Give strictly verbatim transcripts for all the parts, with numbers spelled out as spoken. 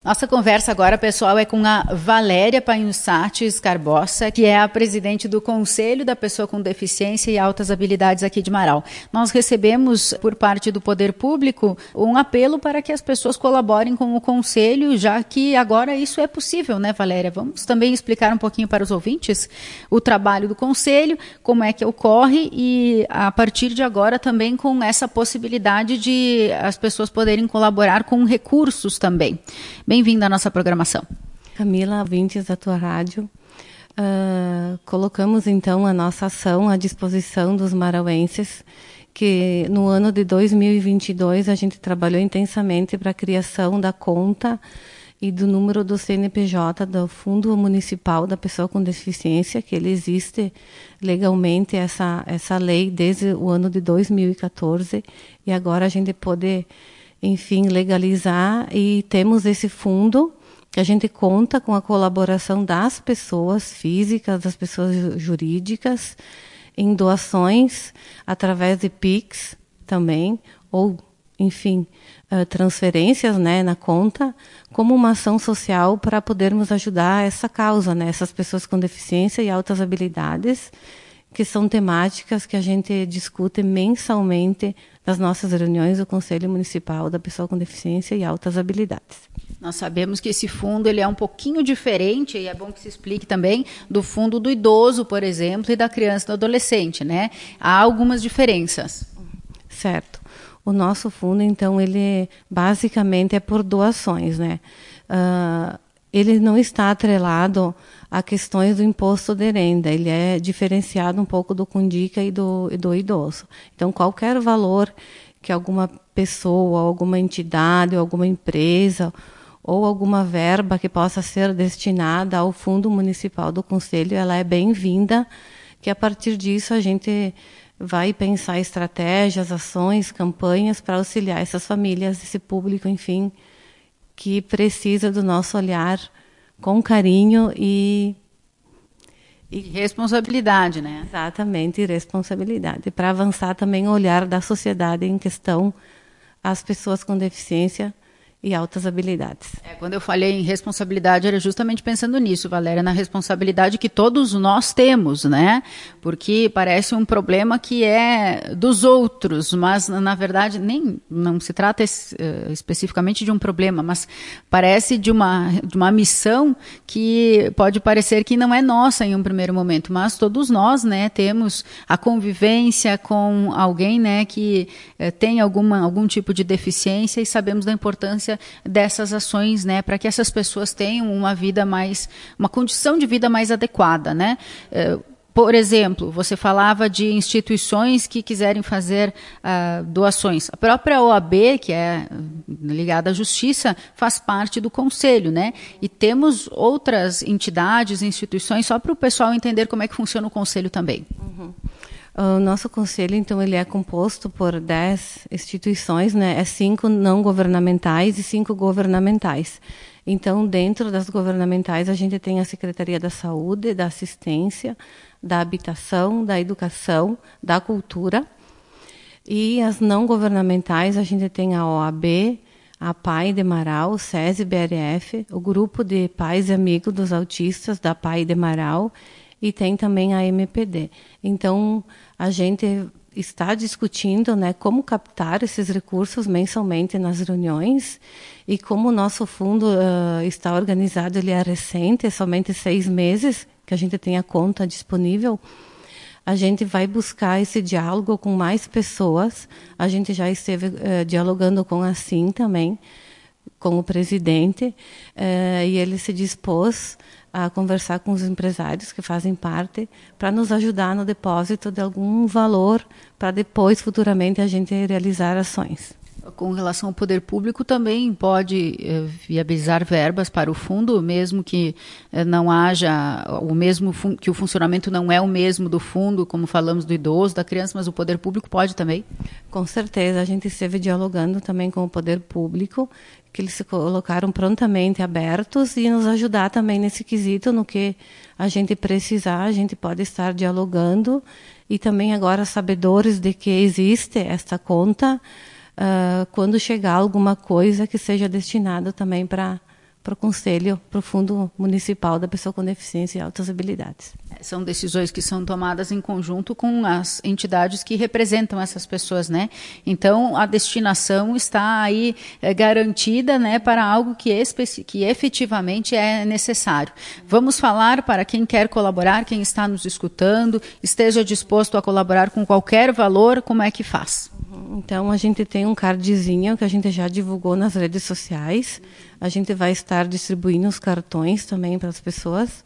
Nossa conversa agora, pessoal, é com a Valéria Painhussati Scarbossa, que é a presidente do Conselho da Pessoa com Deficiência e Altas Habilidades aqui de Marau. Nós recebemos, por parte do Poder Público, um apelo para que as pessoas colaborem com o Conselho, já que agora isso é possível, né, Valéria? Vamos também explicar um pouquinho para os ouvintes o trabalho do Conselho, como é que ocorre e, a partir de agora, também com essa possibilidade de as pessoas poderem colaborar com recursos também. Bem-vinda à nossa programação. Camila, ouvintes da tua rádio, uh, colocamos então a nossa ação à disposição dos marauenses, que no ano de dois mil e vinte e dois a gente trabalhou intensamente para a criação da conta e do número do C N P J, do Fundo Municipal da Pessoa com Deficiência, que ele existe legalmente, essa, essa lei, desde o ano de dois mil e quatorze, e agora a gente pode, enfim, legalizar, e temos esse fundo que a gente conta com a colaboração das pessoas físicas, das pessoas jurídicas, em doações através de Pix também, ou, enfim, uh, transferências, né, na conta, como uma ação social para podermos ajudar essa causa, né, essas pessoas com deficiência e altas habilidades, que são temáticas que a gente discute mensalmente nas nossas reuniões do Conselho Municipal da Pessoa com Deficiência e Altas Habilidades. Nós sabemos que esse fundo ele é um pouquinho diferente, e é bom que se explique também, do fundo do idoso, por exemplo, e da criança e do adolescente, né? Há algumas diferenças. Certo. O nosso fundo, então, ele basicamente é por doações, né? Uh, ele não está atrelado a questões do imposto de renda, ele é diferenciado um pouco do Cundica e do, e do idoso. Então, qualquer valor que alguma pessoa, alguma entidade, alguma empresa ou alguma verba que possa ser destinada ao Fundo Municipal do Conselho, ela é bem-vinda, que a partir disso a gente vai pensar estratégias, ações, campanhas para auxiliar essas famílias, esse público, enfim, que precisa do nosso olhar com carinho e... E responsabilidade, né? Exatamente, e responsabilidade. Para avançar também o olhar da sociedade em questão às pessoas com deficiência e altas habilidades. É, quando eu falei em responsabilidade, era justamente pensando nisso, Valéria, na responsabilidade que todos nós temos, né? Porque parece um problema que é dos outros, mas, na verdade, nem não se trata es, uh, especificamente de um problema, mas parece de uma, de uma missão que pode parecer que não é nossa em um primeiro momento, mas todos nós, né, temos a convivência com alguém, né, que uh, tem alguma, algum tipo de deficiência, e sabemos da importância dessas ações, né, para que essas pessoas tenham uma vida mais, uma condição de vida mais adequada, né? Por exemplo, você falava de instituições que quiserem fazer uh, doações. A própria O A B, que é ligada à Justiça, faz parte do Conselho, né? E temos outras entidades, instituições, só para o pessoal entender como é que funciona o Conselho também. Uhum. O nosso conselho, então, ele é composto por dez instituições, né? É cinco não governamentais e cinco governamentais. Então, dentro das governamentais, a gente tem a Secretaria da Saúde, da Assistência, da Habitação, da Educação, da Cultura. E as não governamentais, a gente tem a O A B, a P A I de Marau, o SESI B R F, o Grupo de Pais e Amigos dos Autistas, da P A I de Marau, e tem também a M P D. Então, a gente está discutindo, né, como captar esses recursos mensalmente nas reuniões, e como o nosso fundo uh, está organizado, ele é recente, é somente seis meses que a gente tem a conta disponível, a gente vai buscar esse diálogo com mais pessoas. A gente já esteve uh, dialogando com a Sim também, com o presidente, uh, e ele se dispôs a conversar com os empresários que fazem parte para nos ajudar no depósito de algum valor para depois, futuramente, a gente realizar ações. Com relação ao poder público, também pode eh, viabilizar verbas para o fundo, mesmo que eh, não haja o mesmo fun- que o funcionamento não é o mesmo do fundo, como falamos do idoso, da criança, mas o poder público pode também? Com certeza, a gente esteve dialogando também com o poder público, que eles se colocaram prontamente abertos e nos ajudar também nesse quesito, no que a gente precisar, a gente pode estar dialogando, e também agora sabedores de que existe esta conta, Uh, quando chegar alguma coisa que seja destinada também para para o Conselho, para o Fundo Municipal da Pessoa com Deficiência e Altas Habilidades. São decisões que são tomadas em conjunto com as entidades que representam essas pessoas, né? Então, a destinação está aí é, garantida, né, para algo que, especi- que efetivamente é necessário. Vamos falar para quem quer colaborar, quem está nos escutando, esteja disposto a colaborar com qualquer valor, como é que faz? Então, a gente tem um cardzinho que a gente já divulgou nas redes sociais. A gente vai estar distribuindo os cartões também para as pessoas.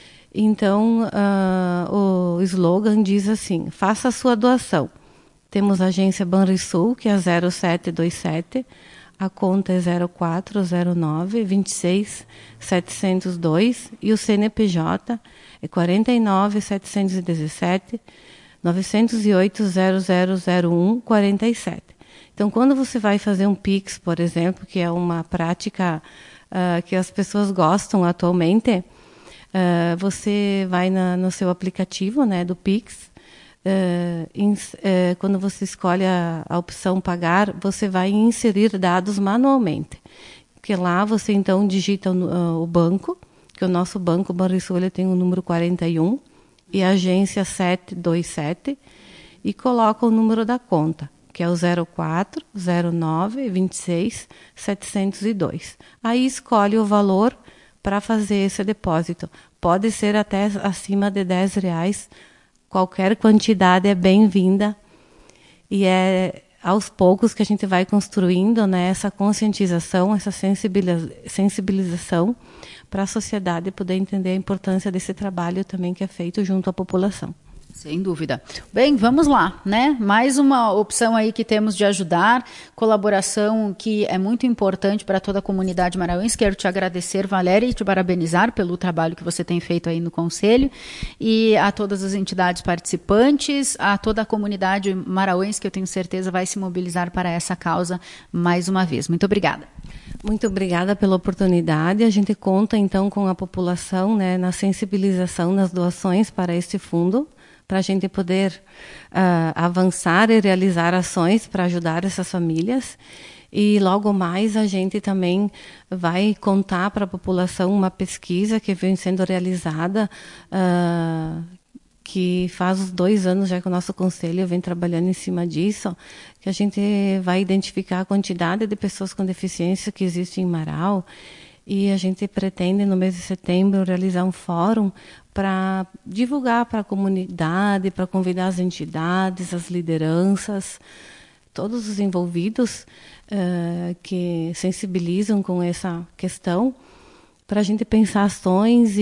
Então, uh, o slogan diz assim: faça a sua doação. Temos a agência Banrisul, que é zero sete dois sete, a conta é zero quatro zero nove, vinte e seis, setecentos e dois e o C N P J é quarenta e nove, setecentos e dezessete, novecentos e oito, zero zero zero um, quarenta e sete. Então, quando você vai fazer um Pix, por exemplo, que é uma prática uh, que as pessoas gostam atualmente, uh, você vai na, no seu aplicativo, né, do Pix, uh, ins, uh, quando você escolhe a, a opção pagar, você vai inserir dados manualmente. Porque lá você, então, digita o, uh, o banco, que o nosso banco, Banrisul, ele tem o número quarenta e um, e a agência sete dois sete, e coloca o número da conta, que é o zero quatro zero nove, vinte e seis, setecentos e dois. Aí escolhe o valor para fazer esse depósito. Pode ser até acima de dez reais, qualquer quantidade é bem-vinda, e é aos poucos que a gente vai construindo, né, essa conscientização, essa sensibiliza- sensibilização para a sociedade poder entender a importância desse trabalho também que é feito junto à população. Sem dúvida. Bem, vamos lá, né? Mais uma opção aí que temos de ajudar, colaboração que é muito importante para toda a comunidade marauense. Quero te agradecer, Valéria, e te parabenizar pelo trabalho que você tem feito aí no Conselho, e a todas as entidades participantes, a toda a comunidade marauense, que eu tenho certeza vai se mobilizar para essa causa mais uma vez. Muito obrigada. Muito obrigada pela oportunidade. A gente conta, então, com a população, né, na sensibilização nas doações para este fundo, para a gente poder uh, avançar e realizar ações para ajudar essas famílias. E logo mais a gente também vai contar para a população uma pesquisa que vem sendo realizada, uh, que faz uns dois anos já que o nosso conselho vem trabalhando em cima disso, que a gente vai identificar a quantidade de pessoas com deficiência que existe em Marau, e a gente pretende, no mês de setembro, realizar um fórum para divulgar para a comunidade, para convidar as entidades, as lideranças, todos os envolvidos uh, que sensibilizam com essa questão, para a gente pensar ações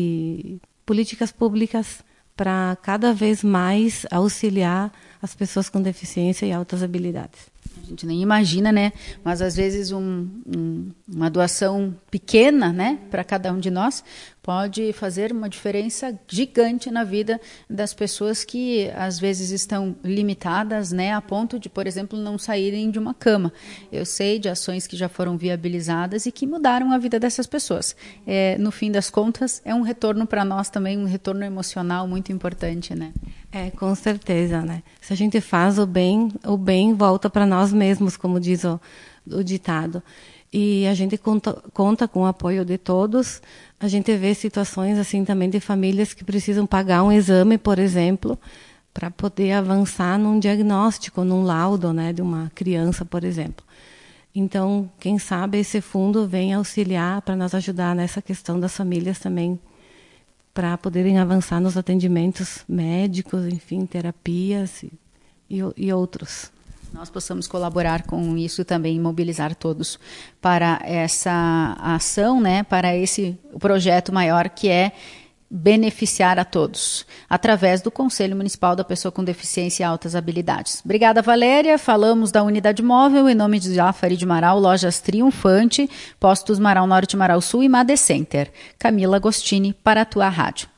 e políticas públicas para cada vez mais auxiliar as pessoas com deficiência e altas habilidades. A gente nem imagina, né? Mas às vezes um, um, uma doação pequena, né, para cada um de nós, pode fazer uma diferença gigante na vida das pessoas que às vezes estão limitadas, né, a ponto de, por exemplo, não saírem de uma cama. Eu sei de ações que já foram viabilizadas e que mudaram a vida dessas pessoas. É, no fim das contas, é um retorno para nós também, um retorno emocional muito importante, né? É, com certeza, né? Se a gente faz o bem, o bem volta para nós mesmos, como diz o, o ditado. E a gente conta, conta com o apoio de todos. A gente vê situações assim também de famílias que precisam pagar um exame, por exemplo, para poder avançar num diagnóstico, num laudo, né, de uma criança, por exemplo. Então, quem sabe esse fundo vem auxiliar para nos ajudar nessa questão das famílias também, para poderem avançar nos atendimentos médicos, enfim, terapias e, e, e outros. Nós possamos colaborar com isso também, mobilizar todos para essa ação, né, para esse projeto maior que é beneficiar a todos, através do Conselho Municipal da Pessoa com Deficiência e Altas Habilidades. Obrigada, Valéria. Falamos da unidade móvel em nome de Jafari de Marau, Lojas Triunfante, Postos Marau Norte, Marau Sul e Made Center. Camila Agostini para a tua rádio.